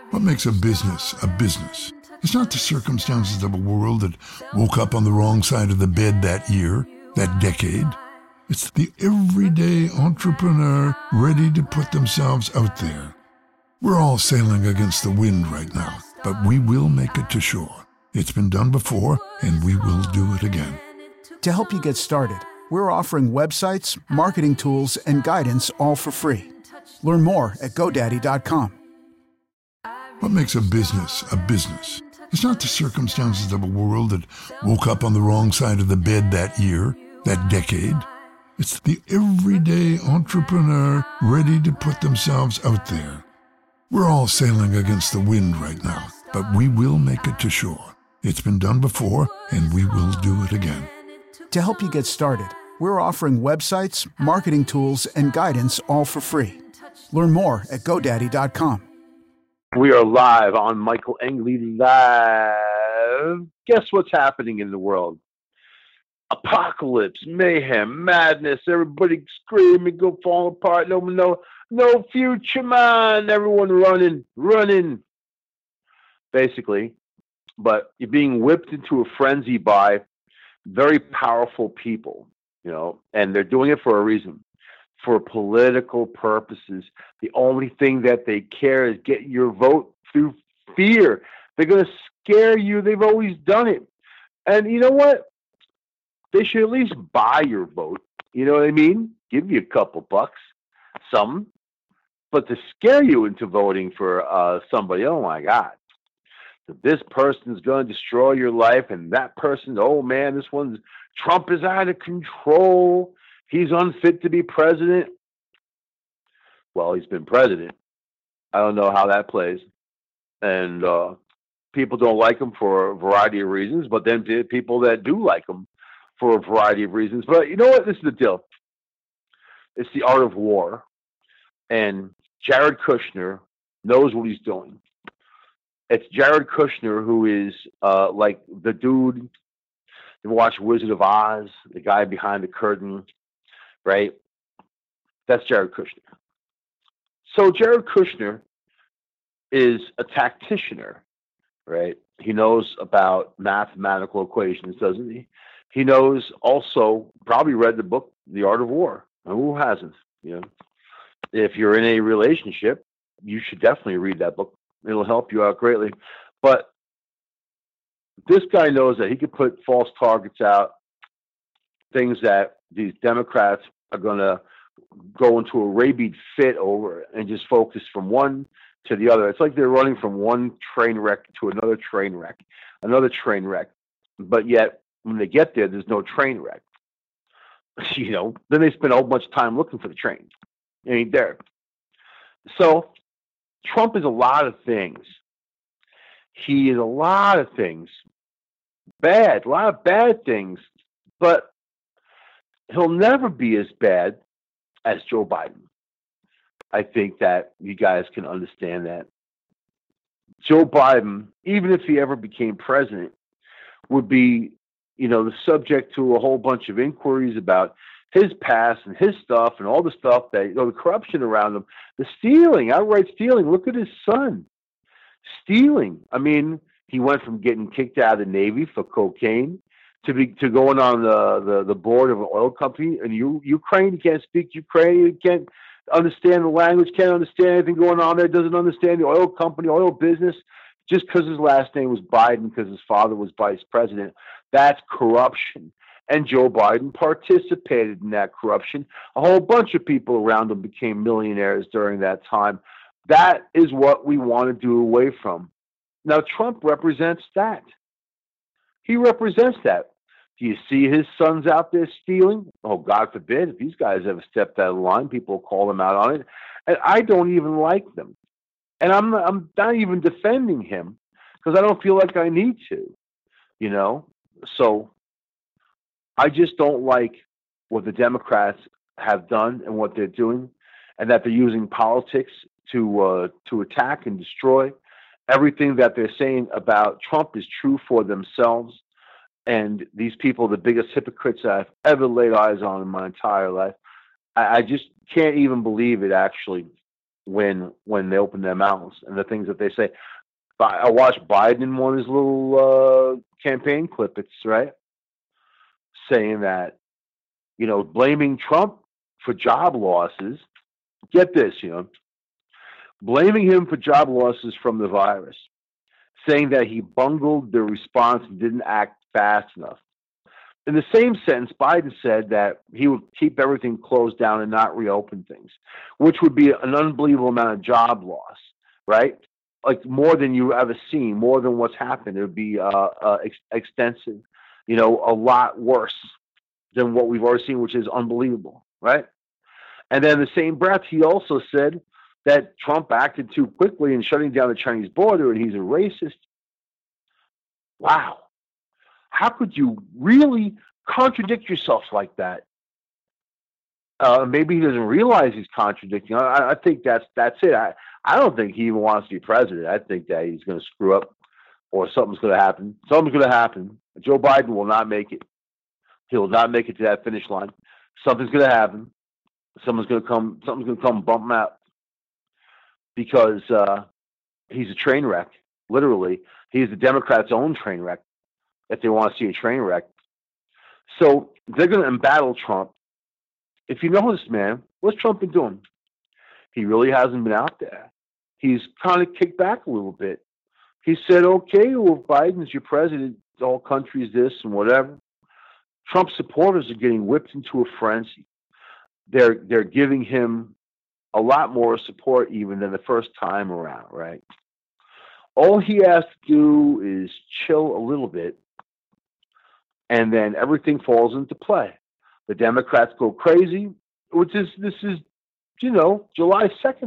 What makes a business a business? It's not the circumstances of a world that woke up on the wrong side of the bed that year, that decade. It's the everyday entrepreneur ready to put themselves out there. We're all sailing against the wind right now, but we will make it to shore. It's been done before, and we will do it again. To help you get started, we're offering websites, marketing tools, and guidance all for free. Learn more at GoDaddy.com. What makes a business a business? It's not the circumstances of a world that woke up on the wrong side of the bed that year, that decade. It's the everyday entrepreneur ready to put themselves out there. We're all sailing against the wind right now, but we will make it to shore. It's been done before, and we will do it again. To help you get started, we're offering websites, marketing tools, and guidance all for free. Learn more at GoDaddy.com. We are live on Michael Engley Live. Guess what's happening in the world? Apocalypse, mayhem, madness, everybody screaming, go fall apart, no future, man, everyone running, basically. But you're being whipped into a frenzy by very powerful people, and they're doing it for a reason, for political purposes. The only thing that they care is get your vote through fear. They're going to scare you. They've always done it. And you know what? They should at least buy your vote. You know what I mean? Give you a couple bucks, some. But to scare you into voting for somebody, oh my God. This person's going to destroy your life, and that person, oh man, Trump is out of control. He's unfit to be president. Well, he's been president. I don't know how that plays. And people don't like him for a variety of reasons, but then people that do like him for a variety of reasons. But you know what? This is the deal. It's the art of war. And Jared Kushner knows what he's doing. It's Jared Kushner who is like the dude. You watch Wizard of Oz, the guy behind the curtain, right? That's Jared Kushner. So Jared Kushner is a tacticianer, right? He knows about mathematical equations, doesn't he? He knows also, probably read the book, The Art of War. Now, who hasn't? If you're in a relationship, you should definitely read that book. It'll help you out greatly. But this guy knows that he could put false targets out, things that these Democrats are going to go into a rabid fit over and just focus from one to the other. It's like they're running from one train wreck to another train wreck. But yet, when they get there, there's no train wreck. Then they spend a whole bunch of time looking for the train. It ain't there. So Trump is a lot of things. He is a lot of things. A lot of bad things. But he'll never be as bad as Joe Biden. I think that you guys can understand that. Joe Biden, even if he ever became president, would be, the subject to a whole bunch of inquiries about his past and his stuff and all the stuff that, the corruption around him, the stealing, outright stealing. Look at his son stealing. I mean, he went from getting kicked out of the Navy for cocaine to going on the board of an oil company in Ukraine. He can't speak Ukrainian. He can't understand the language, can't understand anything going on there, doesn't understand the oil company, oil business, just because his last name was Biden, because his father was vice president. That's corruption. And Joe Biden participated in that corruption. A whole bunch of people around him became millionaires during that time. That is what we want to do away from. Now, Trump represents that. He represents that. Do you see his sons out there stealing? Oh, God forbid. If these guys ever stepped out of line, people will call them out on it. And I don't even like them. And I'm not even defending him because I don't feel like I need to, So I just don't like what the Democrats have done and what they're doing, and that they're using politics to attack and destroy. Everything that they're saying about Trump is true for themselves. And these people are the biggest hypocrites I've ever laid eyes on in my entire life. I just can't even believe it, actually. when they open their mouths and the things that they say. I watched Biden in one of his little campaign clippets, right, saying that, blaming Trump for job losses. Get this, blaming him for job losses from the virus, saying that he bungled the response and didn't act fast enough. In the same sentence, Biden said that he would keep everything closed down and not reopen things, which would be an unbelievable amount of job loss, right? Like more than you ever seen, more than what's happened. It would be extensive, a lot worse than what we've already seen, which is unbelievable, right? And then in the same breath, he also said that Trump acted too quickly in shutting down the Chinese border and he's a racist. Wow. How could you really contradict yourself like that? Maybe he doesn't realize he's contradicting. I think that's it. I don't think he even wants to be president. I think that he's going to screw up or something's going to happen. Something's going to happen. Joe Biden will not make it. He will not make it to that finish line. Something's going to happen. Something's going to come bump him out because he's a train wreck. Literally, he's the Democrats' own train wreck. If they want to see a train wreck, so they're going to embattle Trump. If you notice, man, what's Trump been doing? He really hasn't been out there. He's kind of kicked back a little bit. He said, "Okay, well, Biden's your president. The whole country's this and whatever." Trump supporters are getting whipped into a frenzy. They're giving him a lot more support even than the first time around, right? All he has to do is chill a little bit, and then everything falls into play. The Democrats go crazy, this is, July 2nd.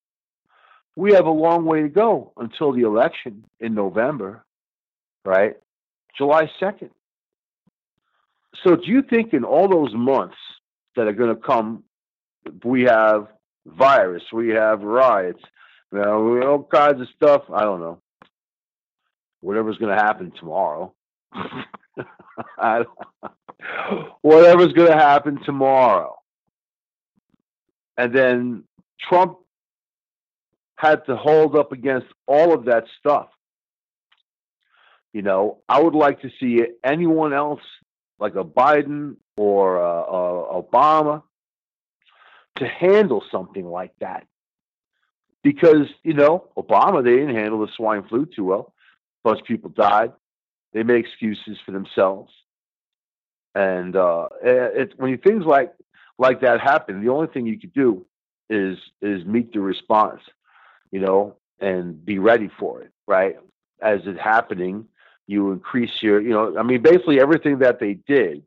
We have a long way to go until the election in November, right? July 2nd. So do you think in all those months that are going to come, we have virus, we have riots, all kinds of stuff? I don't know. Whatever's going to happen tomorrow. Whatever's going to happen tomorrow. And then Trump had to hold up against all of that stuff. I would like to see anyone else, like a Biden or Obama, to handle something like that. Because, Obama, they didn't handle the swine flu too well. A bunch of people died. They make excuses for themselves. And when things like that happen, the only thing you could do is meet the response, and be ready for it, right? As it's happening, you increase your, basically everything that they did.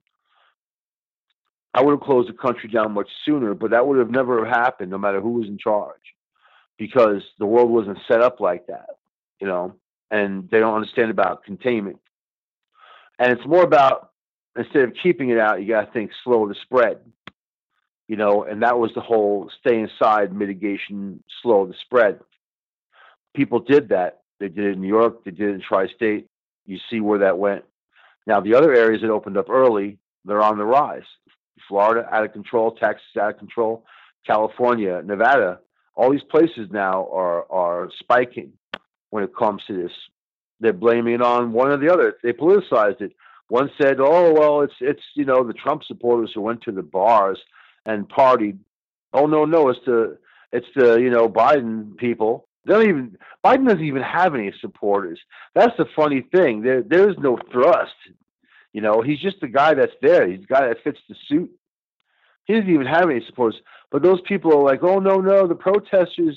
I would have closed the country down much sooner, but that would have never happened no matter who was in charge, because the world wasn't set up like that, and they don't understand about containment. And it's more about, instead of keeping it out, you got to think slow to spread, and that was the whole stay inside mitigation, slow to spread. People did that. They did it in New York. They did it in Tri-State. You see where that went. Now, the other areas that opened up early, they're on the rise. Florida, out of control. Texas, out of control. California, Nevada, all these places now are spiking when it comes to this. They're blaming it on one or the other. They politicized it. One said, "Oh, well, it's the Trump supporters who went to the bars and partied." Oh, no, it's the Biden people. Biden doesn't even have any supporters. That's the funny thing. There's no thrust. He's just the guy that's there. He's the guy that fits the suit. He doesn't even have any supporters. But those people are like, "Oh, no, the protesters,"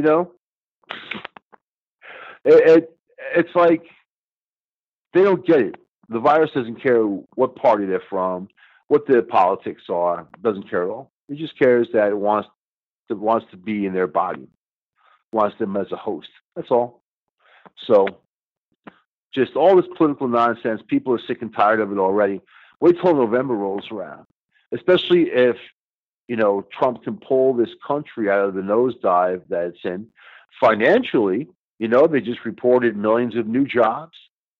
It's like they don't get it. The virus doesn't care what party they're from, what their politics are. It doesn't care at all. It just cares that it wants to be in their body, wants them as a host. That's all. So, just all this political nonsense. People are sick and tired of it already. Wait till November rolls around, especially if Trump can pull this country out of the nosedive that it's in financially. They just reported millions of new jobs.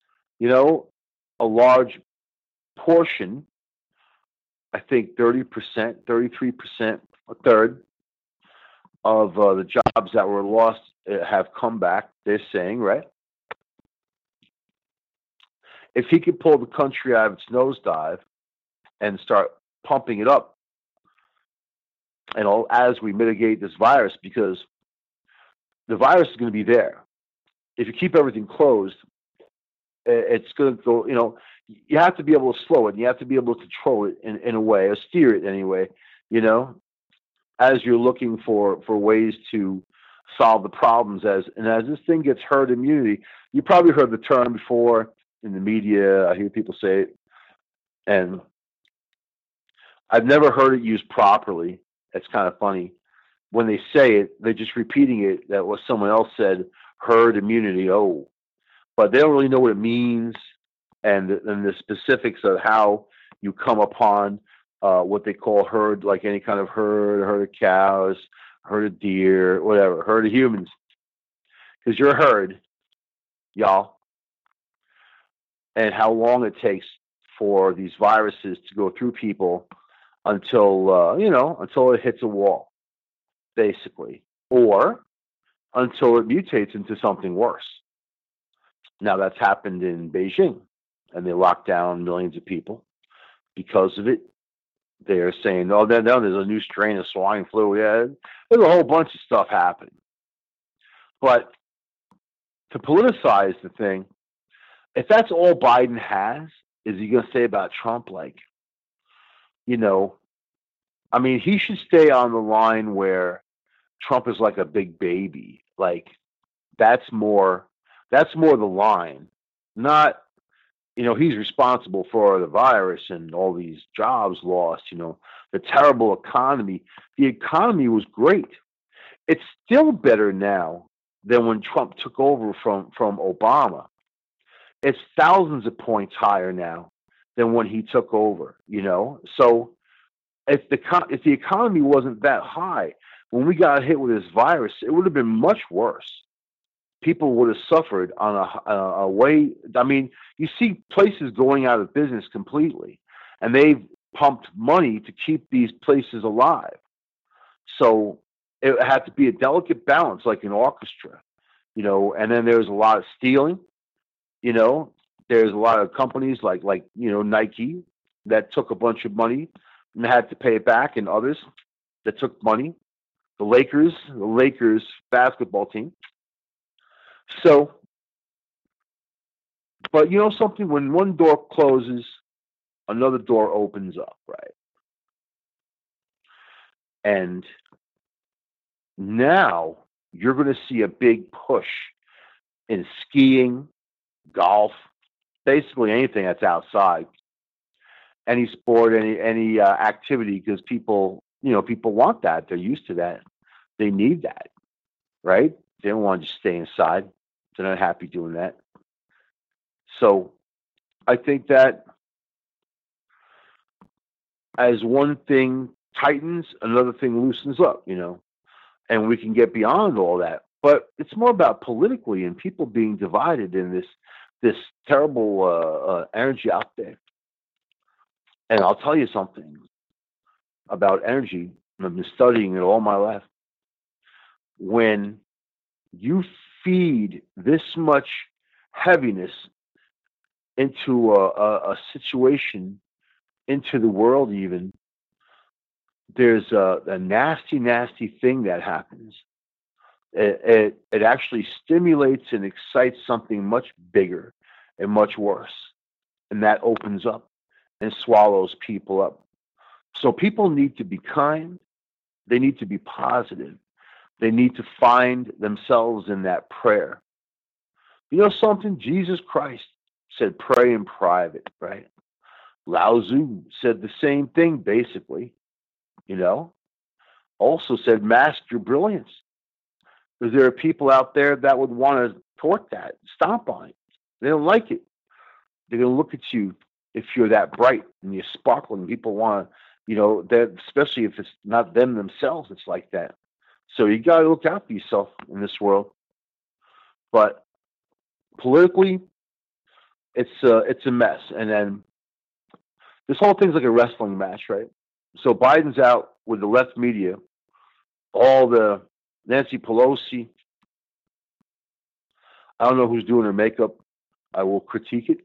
A large portion, I think 30%, 33%, a third, of the jobs that were lost have come back. They're saying, right? If he could pull the country out of its nosedive and start pumping it up, and all as we mitigate this virus, because the virus is going to be there. If you keep everything closed, it's going to go. You have to be able to slow it. And you have to be able to control it in a way, or steer it anyway. As you're looking for ways to solve the problems, as this thing gets herd immunity. You probably heard the term before in the media. I hear people say it, and I've never heard it used properly. It's kind of funny. When they say it, they're just repeating it, that what someone else said, herd immunity, but they don't really know what it means and the specifics of how you come upon what they call herd, like any kind of herd of cows, herd of deer, whatever, herd of humans. Because you're a herd, y'all. And how long it takes for these viruses to go through people until it hits a wall, basically, or until it mutates into something worse. Now that's happened in Beijing, and they locked down millions of people because of it. They're saying, there's a new strain of swine flu. Yeah, there's a whole bunch of stuff happening. But to politicize the thing, if that's all Biden has, is he going to say about Trump, he should stay on the line where Trump is like a big baby. Like, that's more the line. Not, he's responsible for the virus and all these jobs lost, the terrible economy. The economy was great. It's still better now than when Trump took over from Obama. It's thousands of points higher now than when he took over, So if the economy wasn't that high, when we got hit with this virus, it would have been much worse. People would have suffered on a way. I mean, you see places going out of business completely, and they've pumped money to keep these places alive. So it had to be a delicate balance, like an orchestra, and then there's a lot of stealing. There's a lot of companies like Nike that took a bunch of money and had to pay it back, and others that took money. The Lakers basketball team. So, but something, when one door closes, another door opens up, right? And now you're going to see a big push in skiing, golf, basically anything that's outside, any sport, any activity, because people want that. They're used to that. They need that, right? They don't want to just stay inside. They're not happy doing that. So I think that as one thing tightens, another thing loosens up, and we can get beyond all that. But it's more about politically and people being divided in this terrible energy out there. And I'll tell you something about energy. I've been studying it all my life. When you feed this much heaviness into a situation, into the world even, there's a nasty, nasty thing that happens. It actually stimulates and excites something much bigger and much worse. And that opens up and swallows people up. So people need to be kind. They need to be positive. They need to find themselves in that prayer. You know something? Jesus Christ said, pray in private, right? Lao Tzu said the same thing, basically, also said, mask your brilliance. Because there are people out there that would want to thwart that, stomp on it. They don't like it. They're going to look at you if you're that bright and you're sparkling. People want to, that, especially if it's not them themselves, it's like that. So you got to look out for yourself in this world. But politically, it's a mess. And then this whole thing's like a wrestling match, right? So Biden's out with the left media, all the Nancy Pelosi. I don't know who's doing her makeup. I will critique it.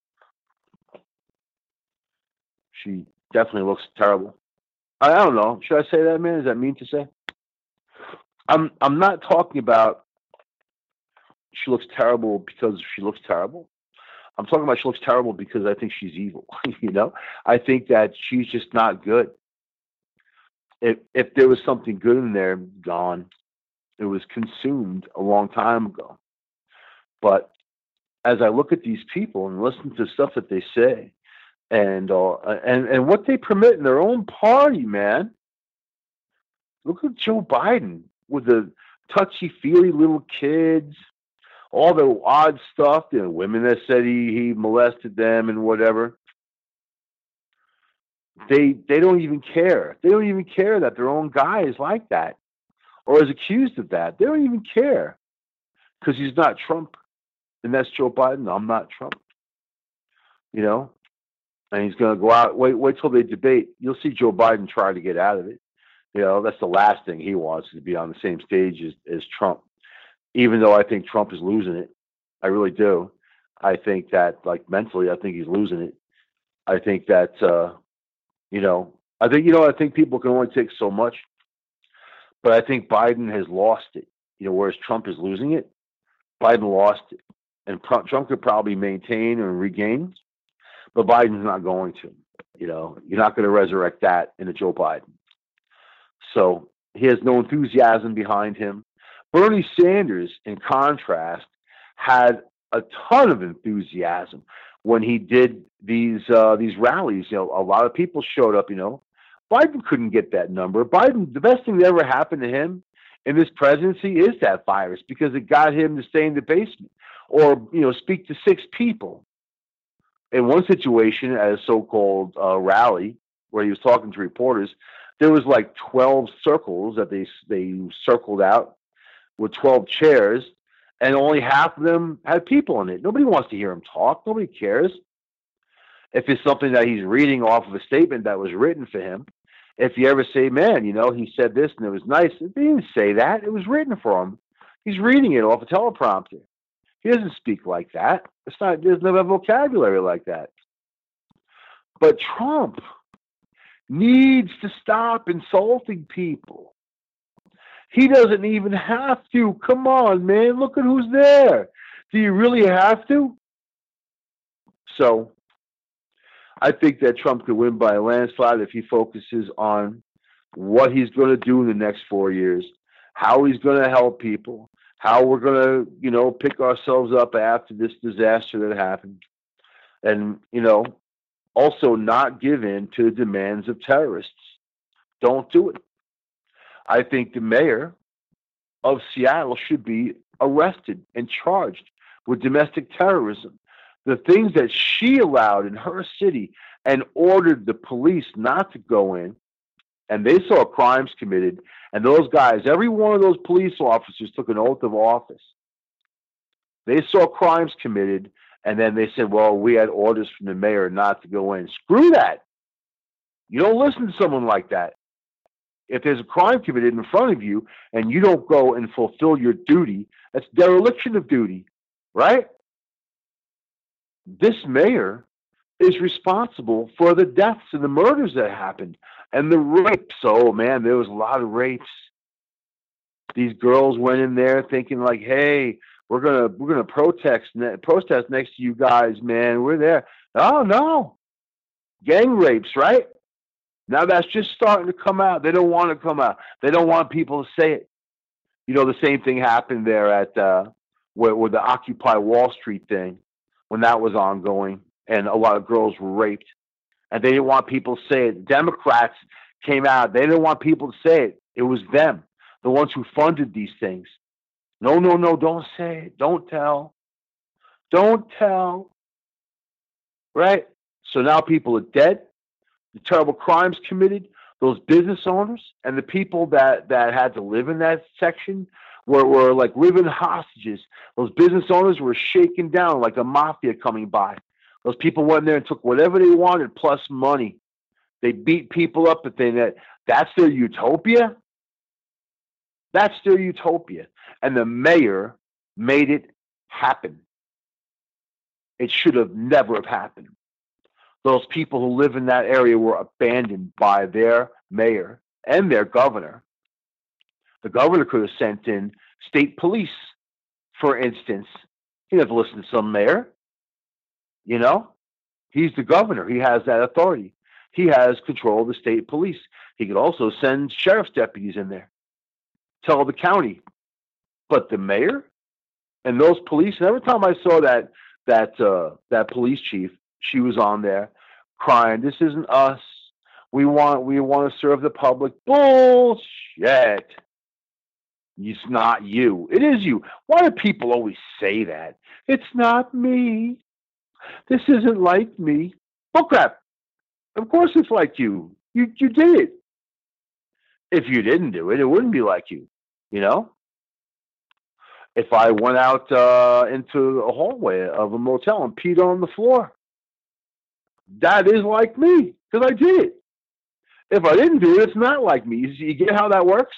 She definitely looks terrible. I don't know. Should I say that, man? Is that mean to say? I'm not talking about she looks terrible because she looks terrible. I'm talking about she looks terrible because I think she's evil. You know, I think that she's just not good. If there was something good in there, gone. It was consumed a long time ago. But as I look at these people and listen to stuff that they say, and what they permit in their own party, man. Look at Joe Biden with the touchy-feely little kids, all the odd stuff, you know, women that said he molested them and whatever. They don't even care. They don't even care that their own guy is like that or is accused of that. They don't even care because he's not Trump. And that's Joe Biden. I'm not Trump. You know? And he's going to go out. Wait till they debate. You'll see Joe Biden try to get out of it. You know, that's the last thing he wants, to be on the same stage as Trump. Even though I think Trump is losing it. I really do. I think that, like, mentally, I think he's losing it. I think that, I think people can only take so much. But I think Biden has lost it. You know, whereas Trump is losing it, Biden lost it. And Trump could probably maintain and regain, but Biden's not going to. You know, you're not going to resurrect that in a Joe Biden. So he has no enthusiasm behind him. Bernie Sanders, in contrast, had a ton of enthusiasm when he did these rallies. You know, a lot of people showed up. You know, Biden couldn't get that number. Biden, the best thing that ever happened to him in this presidency is that virus, because it got him to stay in the basement or, you know, speak to 6 people. In one situation, at a so-called rally where he was talking to reporters, there was like 12 circles that they circled out with 12 chairs, and only half of them had people in it. Nobody wants to hear him talk. Nobody cares. If it's something that he's reading off of a statement that was written for him, if you ever say, man, you know, he said this and it was nice, they didn't say that. It was written for him. He's reading it off a teleprompter. He doesn't speak like that. There's no vocabulary like that. But Trump needs to stop insulting people. He doesn't even have to. Come on, man. Look at who's there. Do you really have to? So I think that Trump could win by a landslide if he focuses on what he's going to do in the next 4 years, how he's going to help people, how we're going to, you know, pick ourselves up after this disaster that happened. And, you know, also not give in to the demands of terrorists. Don't do it. I think the mayor of Seattle should be arrested and charged with domestic terrorism. The things that she allowed in her city and ordered the police not to go in, and they saw crimes committed, and those guys, every one of those police officers took an oath of office. They saw crimes committed, and then they said, well, we had orders from the mayor not to go in. Screw that. You don't listen to someone like that. If there's a crime committed in front of you and you don't go and fulfill your duty, that's dereliction of duty, right? This mayor is responsible for the deaths and the murders that happened and the rapes. Oh, man, there was a lot of rapes. These girls went in there thinking like, hey, we're gonna protest next to you guys, man. We're there. Oh, no. Gang rapes, right? Now that's just starting to come out. They don't want to come out. They don't want people to say it. You know, the same thing happened there at where the Occupy Wall Street thing, when that was ongoing, and a lot of girls were raped, and they didn't want people to say it. Democrats came out. They didn't want people to say it. It was them, the ones who funded these things. No, don't say it. Don't tell. Don't tell. Right? So now people are dead. The terrible crimes committed, those business owners and the people that had to live in that section were like living hostages. Those business owners were shaken down like a mafia coming by. Those people went in there and took whatever they wanted plus money. They beat people up, but that's their utopia? That's their utopia. And the mayor made it happen. It should have never have happened. Those people who live in that area were abandoned by their mayor and their governor. The governor could have sent in state police, for instance. He doesn't listen to some mayor. You know, he's the governor. He has that authority. He has control of the state police. He could also send sheriff's deputies in there, tell the county. But the mayor and those police. And every time I saw that police chief, she was on there crying, "This isn't us. We want to serve the public." Bullshit. It's not you. It is you. Why do people always say that? It's not me. This isn't like me. Bullcrap. Of course it's like you. You did it. If you didn't do it, it wouldn't be like you. You know? If I went out into a hallway of a motel and peed on the floor, that is like me because I did it. If I didn't do it, it's not like me. You get how that works?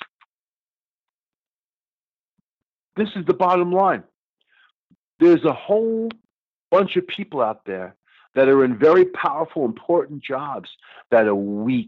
This is the bottom line. There's a whole bunch of people out there that are in very powerful, important jobs that are weak.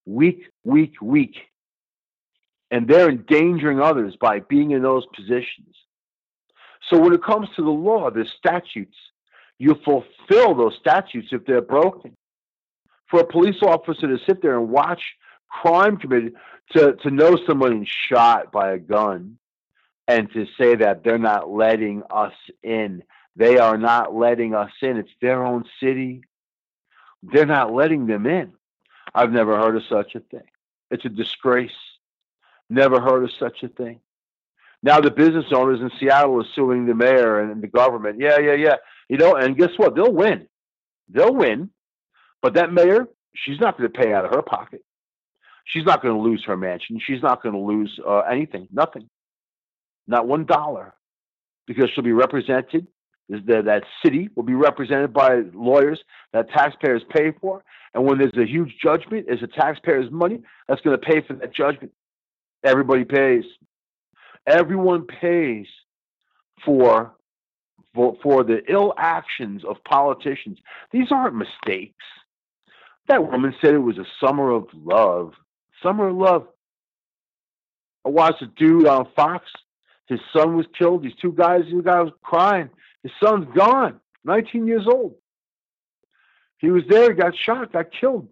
And they're endangering others by being in those positions. So when it comes to the law, there's statutes. You fulfill those statutes if they're broken. For a police officer to sit there and watch crime committed, to know someone shot by a gun, and to say that they're not letting us in. They are not letting us in. It's their own city. They're not letting them in. I've never heard of such a thing. It's a disgrace. Never heard of such a thing. Now the business owners in Seattle are suing the mayor and the government. Yeah. You know, and guess what? They'll win. They'll win. But that mayor, she's not going to pay out of her pocket. She's not going to lose her mansion. She's not going to lose anything. Nothing. Not $1. Because she'll be represented. That city will be represented by lawyers that taxpayers pay for. And when there's a huge judgment, it's the taxpayers' money that's going to pay for that judgment. Everybody pays. Everyone pays for the ill actions of politicians. These aren't mistakes. That woman said it was a summer of love. Summer of love. I watched a dude on Fox. His son was killed. These two guys, the guy was crying. His son's gone, 19 years old. He was there, he got shot, got killed.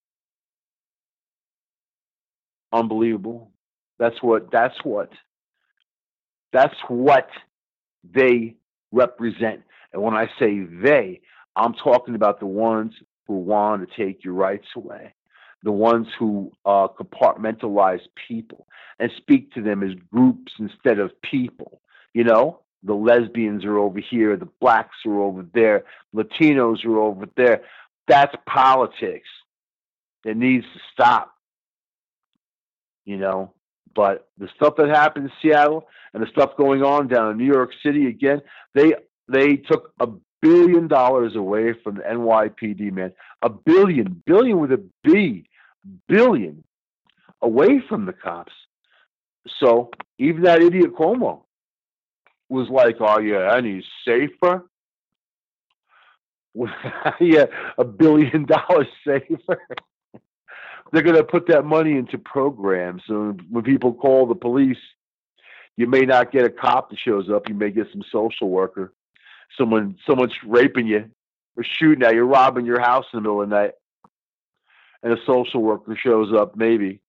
Unbelievable. That's what they represent. And when I say they, I'm talking about the ones who want to take your rights away, the ones who compartmentalize people and speak to them as groups instead of people. You know, the lesbians are over here, the blacks are over there, Latinos are over there. That's politics. It needs to stop. You know, but the stuff that happened in Seattle and the stuff going on down in New York City, again, they took $1 billion away from the NYPD, man. $1 billion with a B, billion away from the cops. So even that idiot Cuomo was like, "Oh yeah, and he's safer." Yeah, $1 billion safer. They're going to put that money into programs. So when people call the police, you may not get a cop that shows up. You may get some social worker. Someone's raping you or shooting at you, robbing your house in the middle of the night. And a social worker shows up, maybe.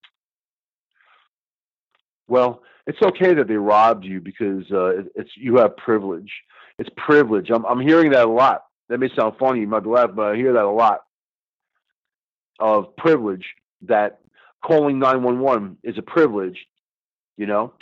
Well, it's okay that they robbed you because you have privilege. It's privilege. I'm hearing that a lot. That may sound funny, you might be laughing, but I hear that a lot. Of privilege, that calling 911 is a privilege, you know?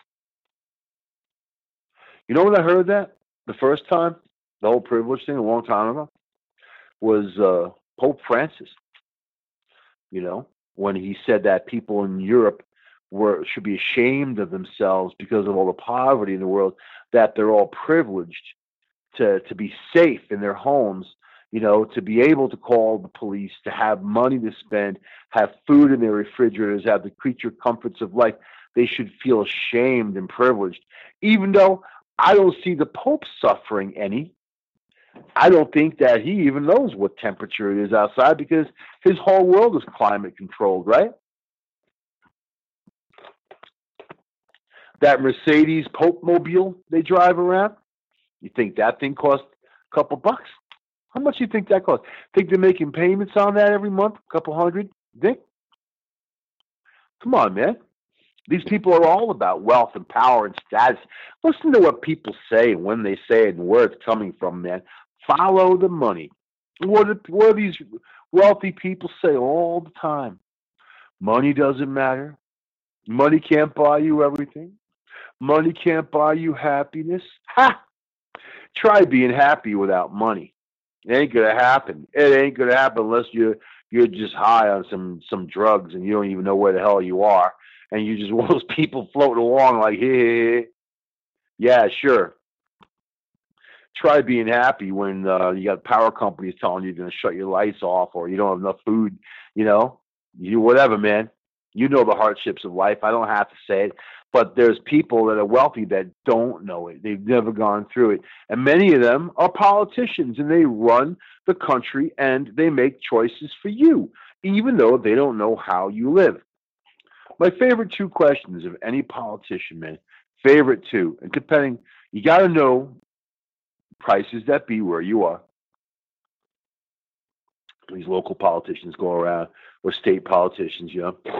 You know when I heard that the first time, the whole privilege thing a long time ago, was Pope Francis, you know, when he said that people in Europe should be ashamed of themselves because of all the poverty in the world, that they're all privileged to be safe in their homes, you know, to be able to call the police, to have money to spend, have food in their refrigerators, have the creature comforts of life. they should feel ashamed and privileged, even though I don't see the Pope suffering any. I don't think that he even knows what temperature it is outside because his whole world is climate controlled, right? That Mercedes Pope mobile they drive around, you think that thing costs a couple bucks? How much do you think that costs? Think they're making payments on that every month? A couple hundred? Think? Come on, man. These people are all about wealth and power and status. Listen to what people say and when they say it and where it's coming from, man. Follow the money. What do these wealthy people say all the time? Money doesn't matter. Money can't buy you everything. Money can't buy you happiness. Ha! Try being happy without money. It ain't gonna happen. It ain't gonna happen unless you're just high on some drugs and you don't even know where the hell you are, and you just one of those people floating along like, hey, yeah, sure. Try being happy when you got power companies telling you you're gonna shut your lights off or you don't have enough food. You whatever, man. You know the hardships of life. I don't have to say it. But there's people that are wealthy that don't know it. They've never gone through it. And many of them are politicians, and they run the country, and they make choices for you, even though they don't know how you live. My favorite two questions of any politician, man, favorite two, and depending, you got to know prices that be where you are. These local politicians go around, or state politicians,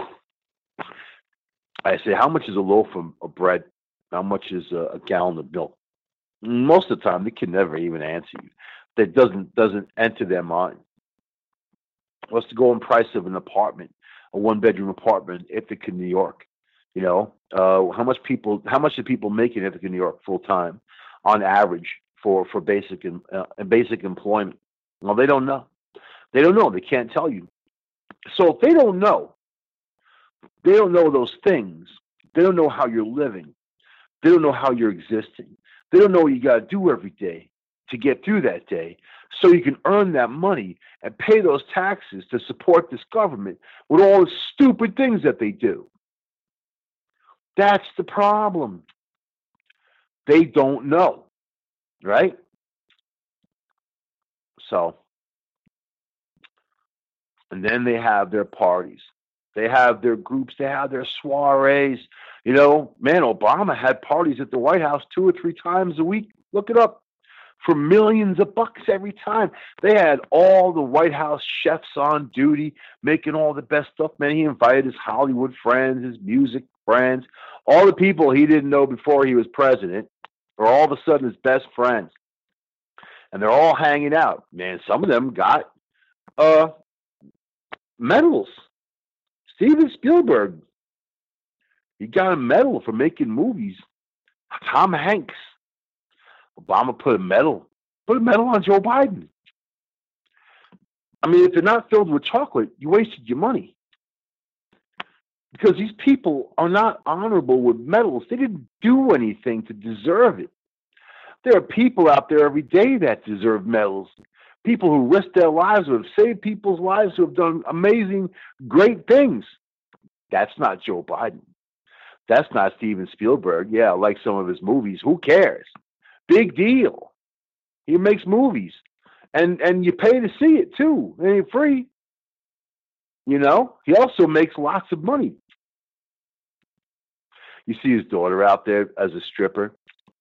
I say, how much is a loaf of bread? How much is a gallon of milk? Most of the time, they can never even answer you. That doesn't enter their mind. What's the going price of an apartment, a one-bedroom apartment in Ithaca, New York? How much do people make in Ithaca, New York, full time, on average for basic employment? Well, they don't know. They don't know. They can't tell you. So if they don't know those things. They don't know how you're living. They don't know how you're existing. They don't know what you got to do every day to get through that day so you can earn that money and pay those taxes to support this government with all the stupid things that they do. That's the problem. They don't know, right? So, and then they have their parties. They have their groups. They have their soirees. Man, Obama had parties at the White House 2 or 3 times a week. Look it up. For millions of bucks every time. They had all the White House chefs on duty, making all the best stuff. Man, he invited his Hollywood friends, his music friends, all the people he didn't know before he was president, are all of a sudden his best friends. And they're all hanging out. Man, some of them got medals. Steven Spielberg, he got a medal for making movies. Tom Hanks, Obama put a medal on Joe Biden. I mean, if they're not filled with chocolate, you wasted your money. Because these people are not honorable with medals. They didn't do anything to deserve it. There are people out there every day that deserve medals. People who risk their lives, who have saved people's lives, who have done amazing, great things. That's not Joe Biden. That's not Steven Spielberg. Yeah, I like some of his movies. Who cares? Big deal. He makes movies. And you pay to see it, too. It ain't free. He also makes lots of money. You see his daughter out there as a stripper.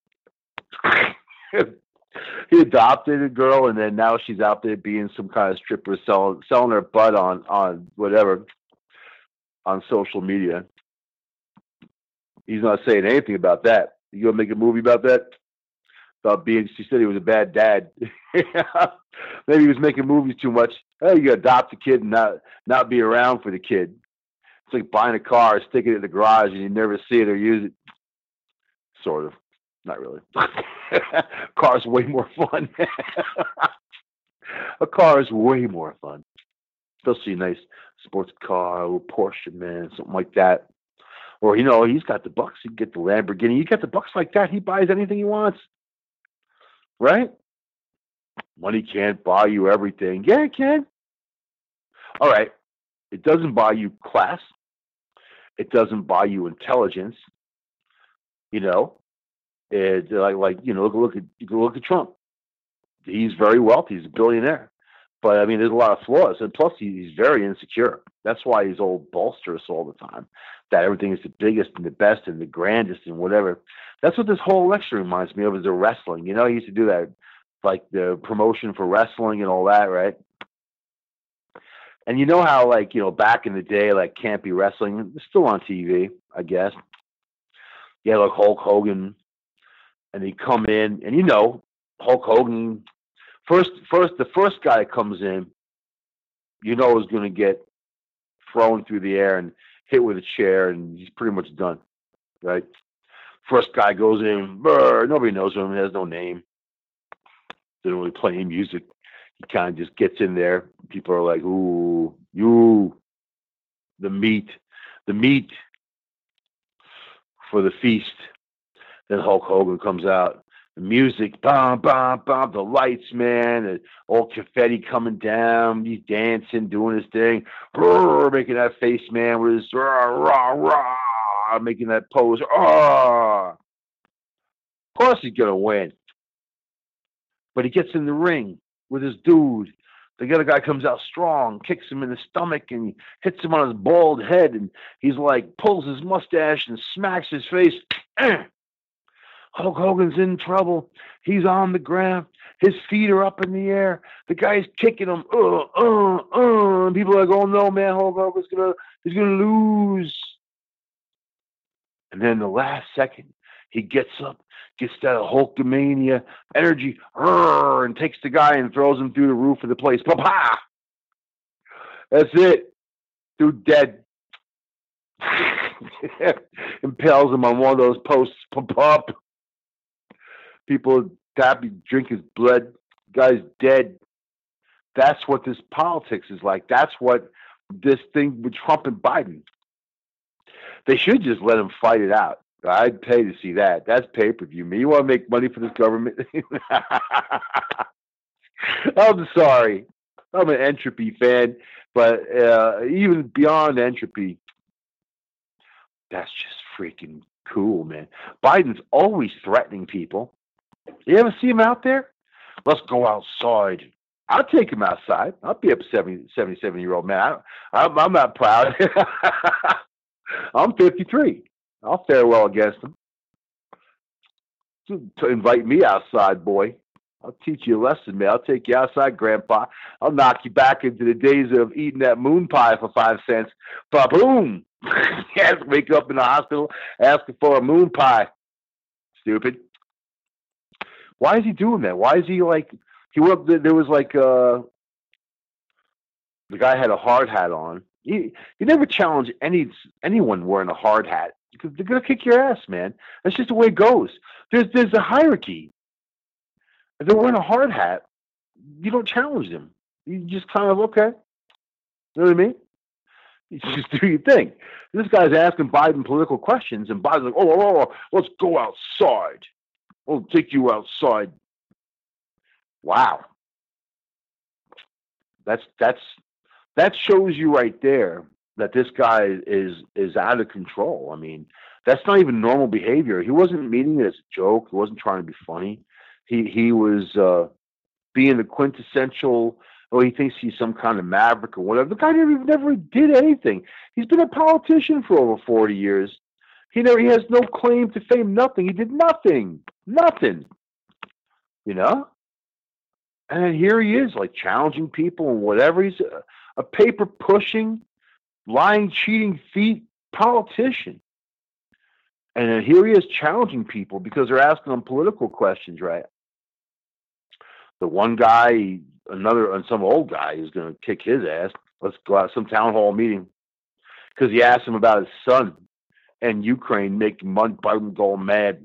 He adopted a girl, and then now she's out there being some kind of stripper, selling her butt on whatever, on social media. He's not saying anything about that. You gonna make a movie about that? She said he was a bad dad. Maybe he was making movies too much. Oh, you adopt a kid and not be around for the kid. It's like buying a car, sticking it in the garage, and you never see it or use it. Sort of. Not really. Car's way more fun. A car is way more fun. Especially a nice sports car, a little Porsche, man, something like that. Or, he's got the bucks. He can get the Lamborghini. You got the bucks like that, he buys anything he wants. Right? Money can't buy you everything. Yeah, it can. All right. It doesn't buy you class. It doesn't buy you intelligence. You know, it's like look at Trump. He's very wealthy. He's a billionaire. But I mean, there's a lot of flaws, and plus he's very insecure. That's why he's all bolsterous all the time. That everything is the biggest and the best and the grandest and whatever. That's what this whole election reminds me of, is the wrestling. You know, he used to do that, like the promotion for wrestling and all that, right? And you know how, like, back in the day, like campy wrestling, it's still on TV, I guess. Yeah, like Hulk Hogan, and he'd come in, and Hulk Hogan. The first guy that comes in, is going to get thrown through the air and hit with a chair, and he's pretty much done, right? First guy goes in, nobody knows him, he has no name, didn't really play any music. He kind of just gets in there. People are like, ooh, the meat for the feast. Then Hulk Hogan comes out. The music, bam, bam, bam, the lights, man, and all confetti coming down. He's dancing, doing his thing, making that face, man, with his rah, rah, making that pose. Of course he's going to win. But he gets in the ring with his dude. The other guy comes out strong, kicks him in the stomach, and hits him on his bald head, and he's like, pulls his mustache and smacks his face. Hulk Hogan's in trouble. He's on the ground. His feet are up in the air. The guy's kicking him. And people are like, oh no, man, Hulk Hogan's he's gonna lose. And then the last second, he gets up, gets that Hulkamania energy, and takes the guy and throws him through the roof of the place. Pa-pa! That's it. Dude dead. Impales him on one of those posts. Pop. People happy, drink his blood. Guy's dead. That's what this politics is like. That's what this thing with Trump and Biden. They should just let him fight it out. I'd pay to see that. That's pay-per-view. Me, you want to make money for this government? I'm sorry. I'm an Entropy fan, but even beyond Entropy, that's just freaking cool, man. Biden's always threatening people. You ever see him out there? Let's go outside. I'll take him outside. I'll be a 77-year-old man. I'm not proud. I'm 53. I'll fare well against him. To invite me outside, boy. I'll teach you a lesson, man. I'll take you outside, Grandpa. I'll knock you back into the days of eating that moon pie for 5 cents. Ba-boom! You have to wake up in the hospital asking for a moon pie. Stupid. Why is he doing that? Why is he like, there was like, the guy had a hard hat on. You never challenge anyone wearing a hard hat, because they're going to kick your ass, man. That's just the way it goes. There's a hierarchy. If they're wearing a hard hat, you don't challenge them. You just kind of, okay. You know what I mean? You just do your thing. This guy's asking Biden political questions, and Biden's like, oh, let's go outside. I'll take you outside. Wow. That shows you right there that this guy is out of control. I mean, that's not even normal behavior. He wasn't meaning it as a joke. He wasn't trying to be funny. He was being the quintessential, he thinks he's some kind of maverick or whatever. The guy never did anything. He's been a politician for over 40 years. He has no claim to fame, nothing. He did nothing. Nothing. And here he is, like, challenging people and whatever. He's a paper-pushing, lying, cheating thief politician. And then here he is challenging people because they're asking him political questions, right? The one guy, some old guy is going to kick his ass. Let's go out to some town hall meeting. Because he asked him about his son and Ukraine making Biden go mad.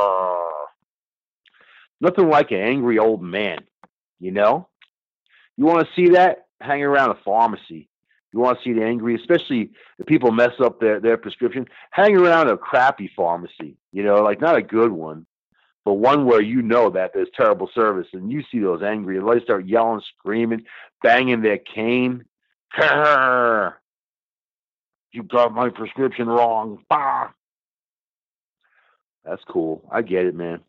Nothing like an angry old man, You want to see that? Hang around a pharmacy. You want to see the angry, especially if people mess up their prescription, hang around a crappy pharmacy, like not a good one, but one where that there's terrible service, and you see those angry, and they start yelling, screaming, banging their cane. You got my prescription wrong. Bah! That's cool. I get it, man.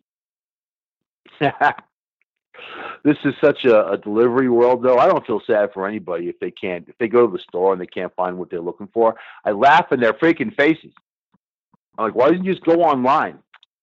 This is such a delivery world, though. I don't feel sad for anybody if they go to the store and they can't find what they're looking for. I laugh in their freaking faces. I'm like, why didn't you just go online?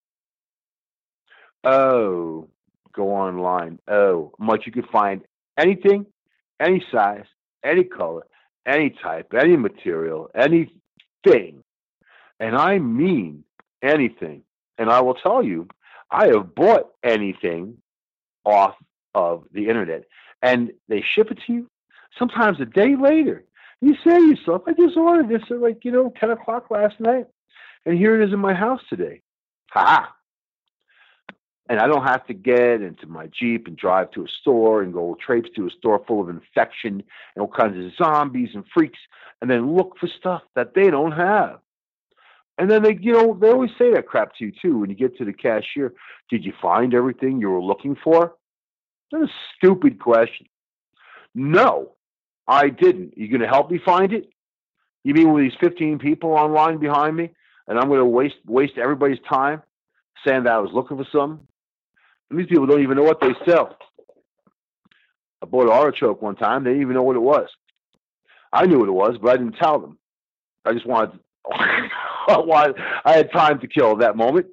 Oh, go online. Oh, much you could find anything, any size, any color, any type, any material, anything. And I mean anything. And I will tell you, I have bought anything off of the internet and they ship it to you sometimes a day later. You say to yourself, I just ordered this at 10 o'clock last night and here it is in my house today. Ha! And I don't have to get into my Jeep and drive to a store and go traipse to a store full of infection and all kinds of zombies and freaks and then look for stuff that they don't have. And then they always say that crap to you too when you get to the cashier. Did you find everything you were looking for? That's a stupid question. No, I didn't. You going to help me find it? You mean with these 15 people online behind me, and I'm going to waste everybody's time saying that I was looking for something? And these people don't even know what they sell. I bought an artichoke one time. They didn't even know what it was. I knew what it was, but I didn't tell them. I just wanted. I had time to kill at that moment.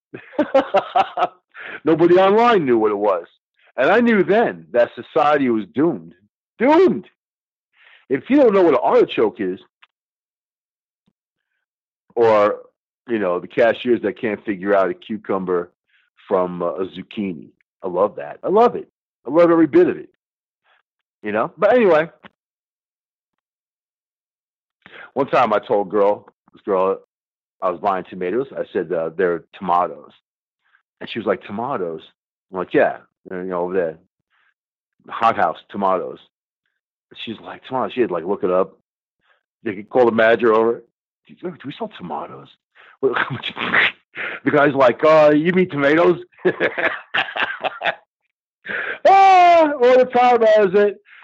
Nobody online knew what it was. And I knew then that society was doomed. Doomed! If you don't know what an artichoke is, or, the cashiers that can't figure out a cucumber from a zucchini. I love that. I love it. I love every bit of it. But anyway, one time I told this girl, I was buying tomatoes. I said, they're tomatoes. And she was like, tomatoes? I'm like, yeah, over there. Hot house, tomatoes. She's like, tomatoes. She had look it up. They could call the manager over. Do we sell tomatoes? The guy's like, you mean tomatoes? All the time I was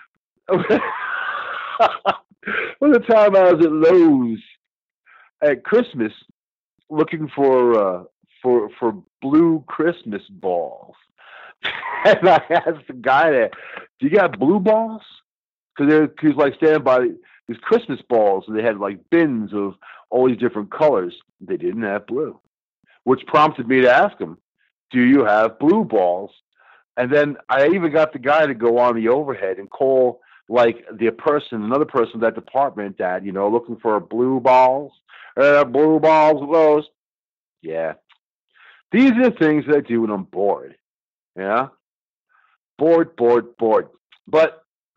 at Lowe's at Christmas looking for blue Christmas balls. And I asked the guy there, do you got blue balls? Because he was standing by these Christmas balls, and they had bins of all these different colors. They didn't have blue, which prompted me to ask him, do you have blue balls? And then I even got the guy to go on the overhead and call another person in that department that, looking for blue balls, blue balls, those. Yeah. These are the things that I do when I'm bored. Yeah. Bored. But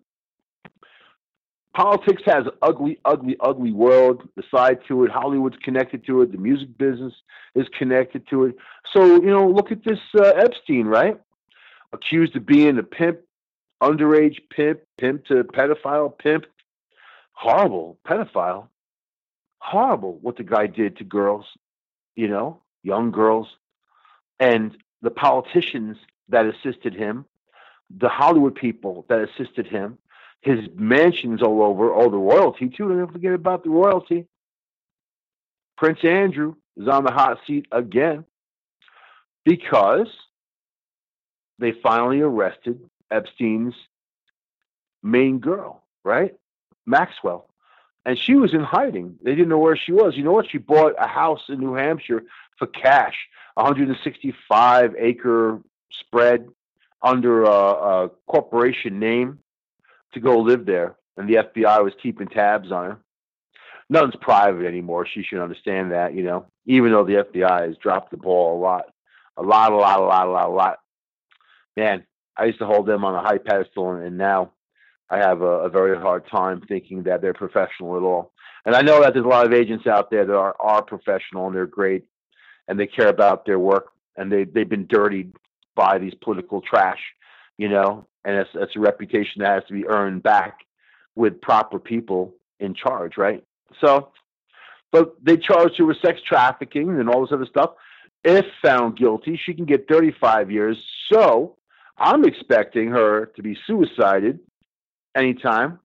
politics has an ugly world, the side to it. Hollywood's connected to it. The music business is connected to it. So, look at this Epstein, right? Accused of being a pimp, underage pimp to pedophile pimp. Horrible pedophile. Horrible what the guy did to girls, young girls. And the politicians that assisted him, the Hollywood people that assisted him, his mansions all over, the royalty too. Don't forget about the royalty. Prince Andrew is on the hot seat again because they finally arrested Epstein's main girl, right? Maxwell. And she was in hiding. They didn't know where she was. You know what? She bought a house in New Hampshire for cash, 165-acre spread under a corporation name to go live there. And the FBI was keeping tabs on her. Nothing's private anymore. She should understand that, even though the FBI has dropped the ball a lot. Man, I used to hold them on a high pedestal, and now I have a very hard time thinking that they're professional at all. And I know that there's a lot of agents out there that are professional, and they're great, and they care about their work, and they've been dirtied by these political trash, and it's a reputation that has to be earned back with proper people in charge, right? So, but they charged her with sex trafficking and all this other stuff. If found guilty, she can get 35 years. So I'm expecting her to be suicided anytime.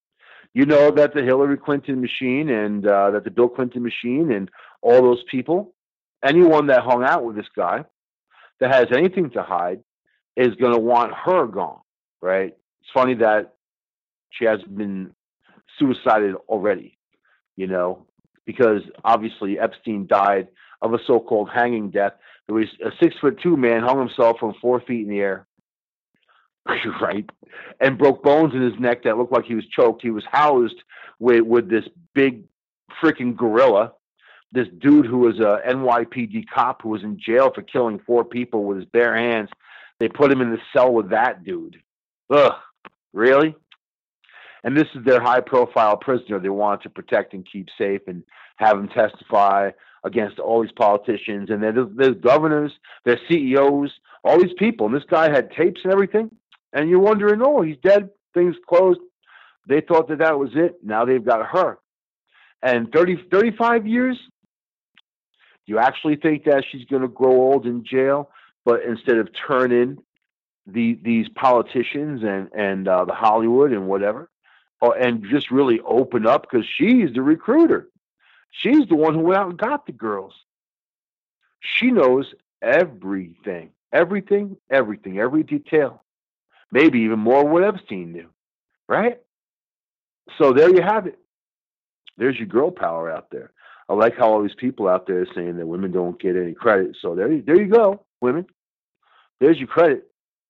You know that the Hillary Clinton machine and that the Bill Clinton machine and all those people, anyone that hung out with this guy that has anything to hide is going to want her gone, right? It's funny that she has been suicided already, because obviously Epstein died of a so-called hanging death. There was a 6'2" man hung himself from 4 feet in the air, right, and broke bones in his neck that looked like he was choked. He was housed with this big freaking gorilla, this dude who was a NYPD cop who was in jail for killing 4 people with his bare hands. They put him in the cell with that dude. Ugh, really? And this is their high-profile prisoner they wanted to protect and keep safe and have him testify against all these politicians. And there's governors, there's CEOs, all these people. And this guy had tapes and everything. And you're wondering, oh, he's dead, things closed. They thought that was it. Now they've got her. And 35 years? Do you actually think that she's going to grow old in jail? But instead of turning these politicians and the Hollywood and whatever, and just really open up, because she's the recruiter. She's the one who went out and got the girls. She knows everything, every detail. Maybe even more what Epstein knew, right? So there you have it. There's your girl power out there. I like how all these people out there are saying that women don't get any credit. So there you go, women. There's your credit.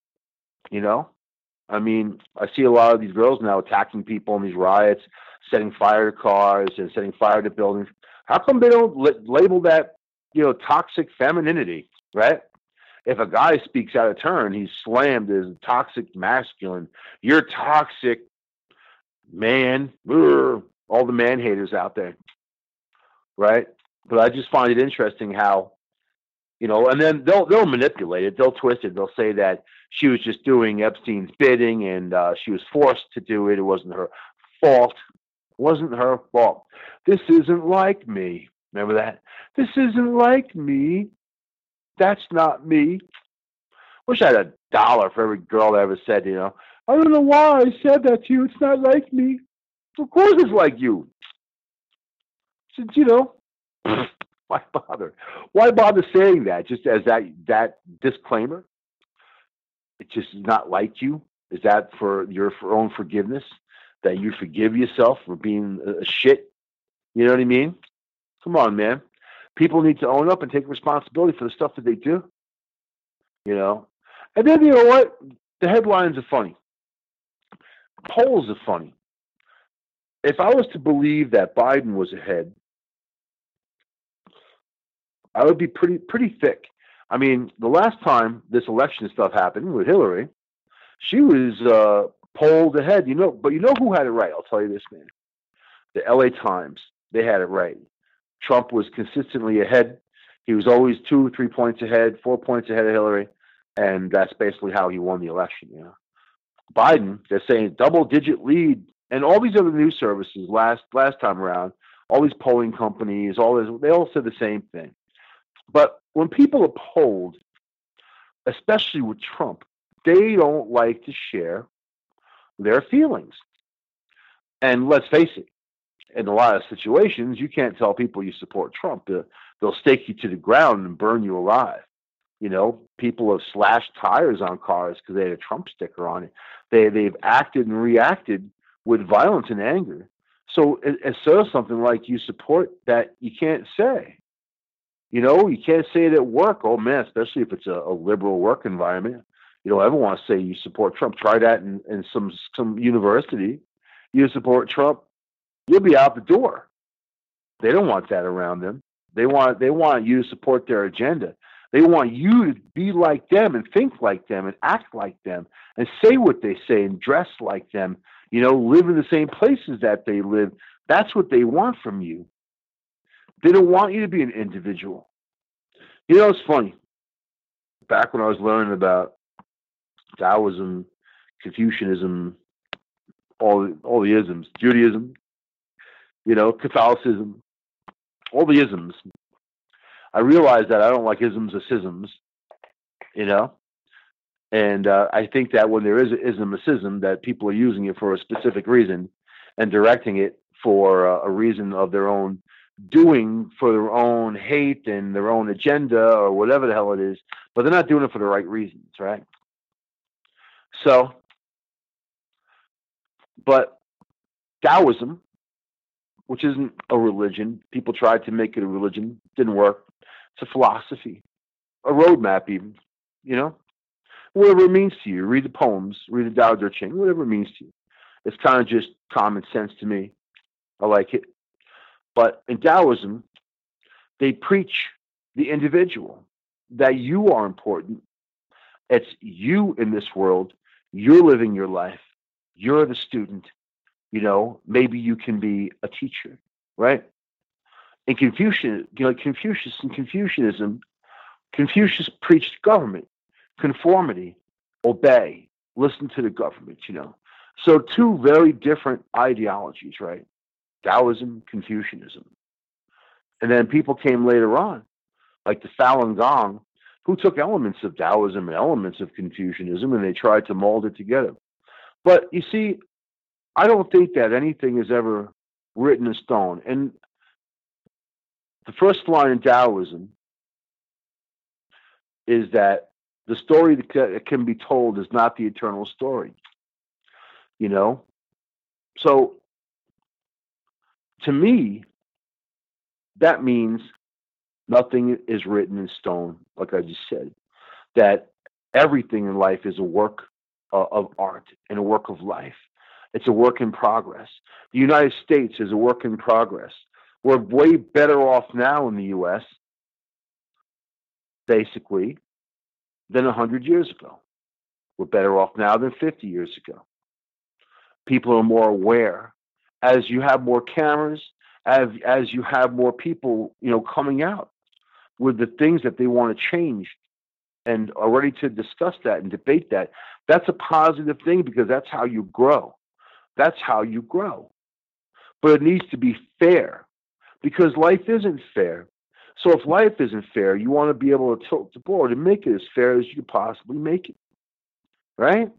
I mean, I see a lot of these girls now attacking people in these riots, setting fire to cars and setting fire to buildings. How come they don't label that, toxic femininity, right? If a guy speaks out of turn, he's slammed as toxic masculine. You're toxic, man. All the man haters out there, right? But I just find it interesting how, and then they'll manipulate it. They'll twist it. They'll say that she was just doing Epstein's bidding and she was forced to do it. It wasn't her fault. It wasn't her fault. This isn't like me. Remember that? This isn't like me. That's not me. Wish I had $1 for every girl that ever said, I don't know why I said that to you. It's not like me. Of course it's like you. Since, why bother? Why bother saying that? Just as that disclaimer? It's just not like you? Is that for your own forgiveness? That you forgive yourself for being a shit? You know what I mean? Come on, man. People need to own up and take responsibility for the stuff that they do. And then, you know what? The headlines are funny. Polls are funny. If I was to believe that Biden was ahead, I would be pretty thick. I mean, the last time this election stuff happened with Hillary, she was polled ahead. But you know who had it right? I'll tell you this, man. The LA Times. They had it right. Trump was consistently ahead. He was always 2, 3 points ahead, 4 points ahead of Hillary, and that's basically how he won the election. Biden, they're saying double-digit lead, and all these other news services last time around, all these polling companies, they all said the same thing. But when people are polled, especially with Trump, they don't like to share their feelings. And let's face it, in a lot of situations, you can't tell people you support Trump. They'll stake you to the ground and burn you alive. People have slashed tires on cars because they had a Trump sticker on it. They've acted and reacted with violence and anger. So it's sort of something like you support that you can't say. You can't say it at work. Oh, man, especially if it's a liberal work environment. You don't ever want to say you support Trump. Try that in some university. You support Trump, you'll be out the door. They don't want that around them. They want you to support their agenda. They want you to be like them and think like them and act like them and say what they say and dress like them, live in the same places that they live. That's what they want from you. They don't want you to be an individual. It's funny. Back when I was learning about Taoism, Confucianism, all the isms, Judaism, Catholicism, all the isms, I realized that I don't like isms or schisms, and I think that when there is an ism or schism, that people are using it for a specific reason, and directing it for a reason of their own doing, for their own hate and their own agenda or whatever the hell it is, but they're not doing it for the right reasons, right? So, but Taoism, which isn't a religion, people tried to make it a religion, didn't work. It's a philosophy, a roadmap, even, you know, whatever it means to you. Read the poems, read the Tao Te Ching, whatever it means to you. It's kind of just common sense to me. I like it. But in Taoism, they preach the individual, that you are important. It's you in this world. You're living your life. You're the student. You know, maybe you can be a teacher, right? In Confucius, Confucius and Confucianism, Confucius preached government, conformity, obey, listen to the government, you know. So two very different ideologies, right? Taoism, Confucianism. And then people came later on, like the Falun Gong, who took elements of Taoism and elements of Confucianism, and they tried to mold it together. But you see, I don't think that anything is ever written in stone. And the first line in Taoism is that the story that can be told is not the eternal story, you know? So to me, that means nothing is written in stone, like I just said, that everything in life is a work of art and a work of life. It's a work in progress. The United States is a work in progress. We're way better off now in the U.S., basically, than 100 years ago. We're better off now than 50 years ago. People are more aware. As you have more cameras, as you have more people, you know, coming out with the things that they want to change and are ready to discuss that and debate that, that's a positive thing because that's how you grow. That's how you grow. But it needs to be fair because life isn't fair. So if life isn't fair, you want to be able to tilt the board and make it as fair as you could possibly make it. Right?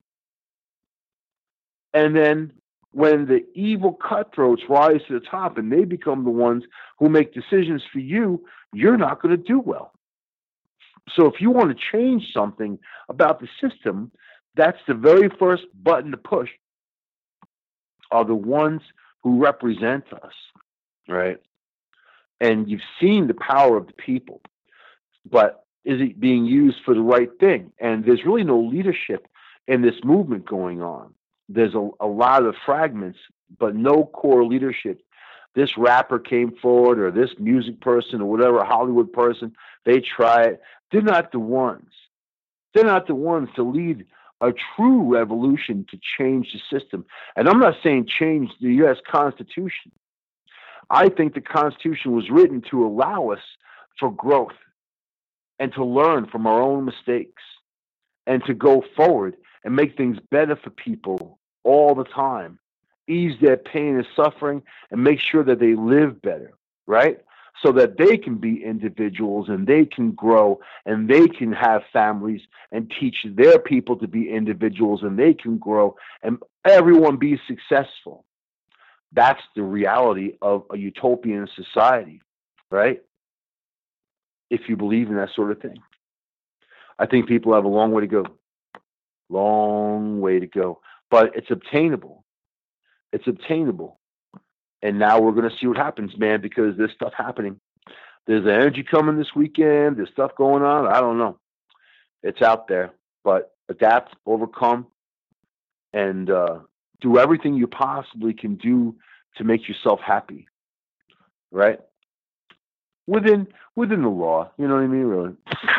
And then when the evil cutthroats rise to the top and they become the ones who make decisions for you, you're not going to do well. So if you want to change something about the system, that's the very first button to push are the ones who represent us, right? And you've seen the power of the people, but is it being used for the right thing? And there's really no leadership in this movement going on. There's a lot of fragments, but no core leadership. This rapper came forward or this music person or whatever, Hollywood person, they try it. They're not the ones. They're not the ones to lead a true revolution to change the system. And I'm not saying change the U.S. Constitution. I think the Constitution was written to allow us for growth and to learn from our own mistakes and to go forward and make things better for people all the time, ease their pain and suffering, and make sure that they live better, right? So that they can be individuals and they can grow and they can have families and teach their people to be individuals and they can grow and everyone be successful. That's the reality of a utopian society, right? If you believe in that sort of thing. I think people have a long way to go. Long way to go. But it's obtainable. It's obtainable. And now we're going to see what happens, man, because there's stuff happening. There's energy coming this weekend. There's stuff going on. I don't know. It's out there. But adapt, overcome, and do everything you possibly can do to make yourself happy, right? Within the law, you know what I mean? Really,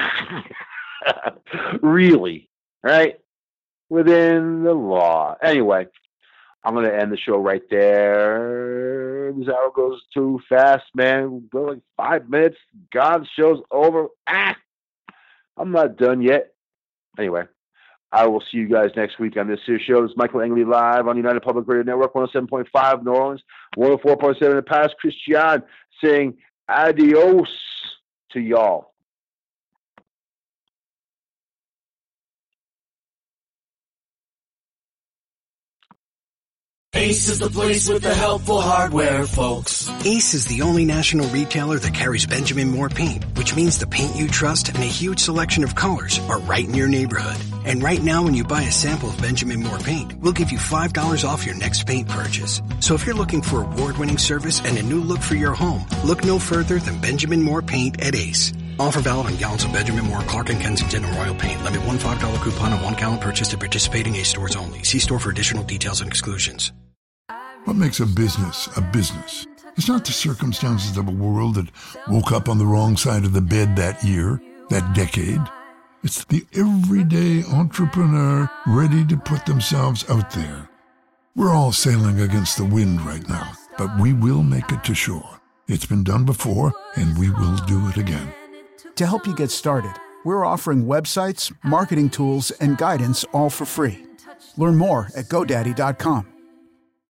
really, right? Within the law. Anyway, I'm gonna end the show right there. This hour goes too fast, man. We'll go like 5 minutes. God, the show's over. I'm not done yet. Anyway. I will see you guys next week on this here show. This is Michael Engley live on United Public Radio Network, 107.5 New Orleans, 104.7 in the past. Christian saying adios to y'all. Ace is the place with the helpful hardware, folks. Ace is the only national retailer that carries Benjamin Moore paint, which means the paint you trust and a huge selection of colors are right in your neighborhood. And right now, when you buy a sample of Benjamin Moore paint, we'll give you $5 off your next paint purchase. So if you're looking for award-winning service and a new look for your home, look no further than Benjamin Moore paint at Ace. Offer valid on gallons of Benjamin Moore, Clark & Kensington, and Royal Paint. Limit one $5 coupon on 1 gallon purchase at participating Ace stores only. See store for additional details and exclusions. What makes a business a business? It's not the circumstances of a world that woke up on the wrong side of the bed that year, that decade. It's the everyday entrepreneur ready to put themselves out there. We're all sailing against the wind right now, but we will make it to shore. It's been done before, and we will do it again. To help you get started, we're offering websites, marketing tools, and guidance all for free. Learn more at GoDaddy.com.